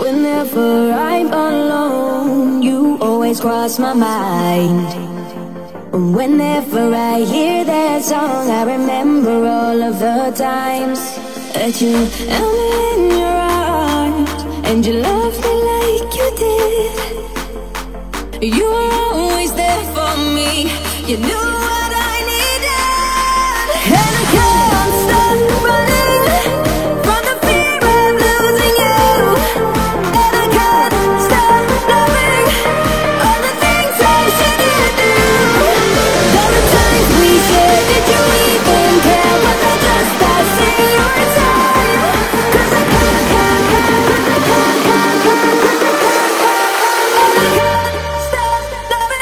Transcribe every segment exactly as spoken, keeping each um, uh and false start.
Whenever I'm alone, you always cross my mind. Whenever I hear that song, I remember all of the times that you held me in your arms and you loved me like you did. You were always there for me. You knew what I needed, and I can't stop running from the fear of losing you. And I can't stop loving all the things I shouldn't do. All the times we shared, did you even care? Was I just passing your time? 'Cause I can't, can't, can't, can't, can't, can't, can't, can't, and I can't stop loving.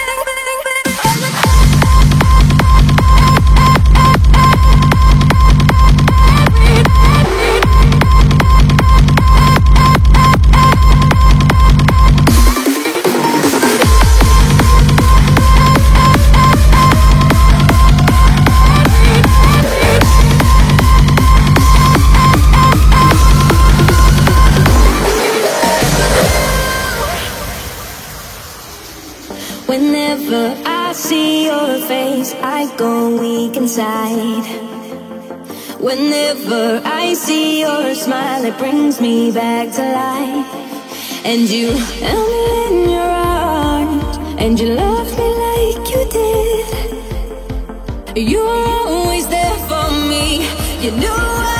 Whenever I see your face, I go weak inside. Whenever I see your smile, it brings me back to life. And you held me in your arms, and you loved me like you did. You were always there for me. You knew I